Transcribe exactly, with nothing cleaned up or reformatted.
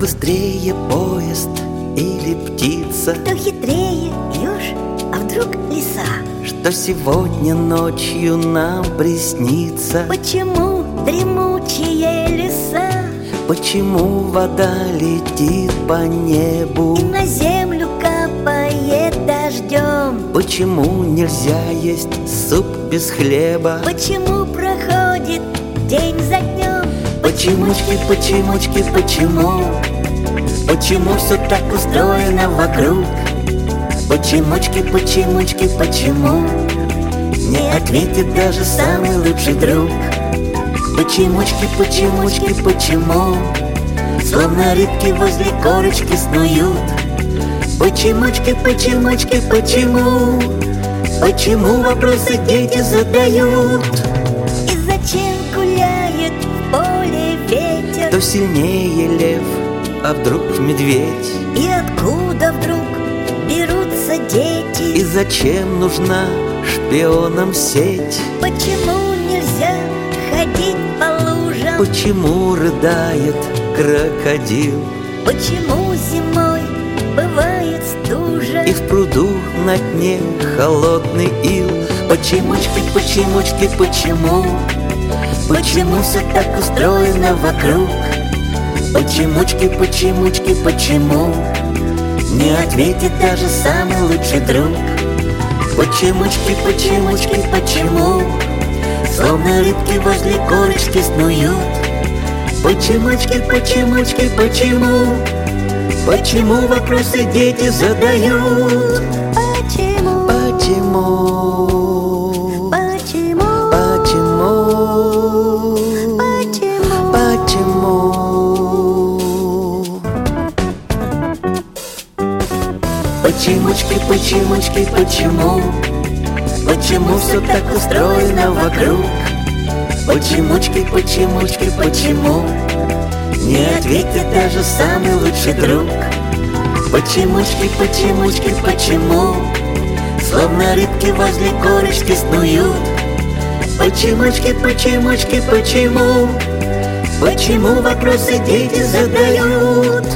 быстрее поезд или птица? Кто хитрее, еж, а вдруг лиса? Что сегодня ночью нам приснится? Почему дремучие леса? Почему вода летит по небу и на землю капает дождем? Почему нельзя есть суп без хлеба? Почему проходит день за днем? Почемучки, почемучки, почему? Почему все так устроено вокруг? Почемучки, почемучки, почему? Не ответит даже самый лучший друг. Почемучки, почемучки, почему? Словно рыбки возле корочки снуют. Почемучки, почемучки, почему? Почему вопросы дети задают? И зачем гуляет в поле ветер? Кто сильнее лев, а вдруг медведь? И откуда вдруг берутся дети? И зачем нужна шпионам сеть? Почему нельзя ходить по лужам? Почему рыдает крокодил? Почему зимой бывает стужа? И в пруду на дне холодный ил. Почемучки, почемучки, почему? Почему все так устроено вокруг? Почемучки, почемучки, почему? Не ответит даже самый лучший друг. Почемучки, почемучки, почему? Словно рыбки возле корочки снуют. Почемучки, почемучки, почему? Почему вопросы дети задают? Почему? Почему? Почему? Почему? Почему? Почемучки, почемучки, почему? Почему все так устроено вокруг? Почемучки, почемучки, почему? Не ответит даже самый лучший друг. Почемучки, почемучки, почему? Словно рыбки возле корочки снуют. Почемучки, почемучки, почему? Почему вопросы дети задают?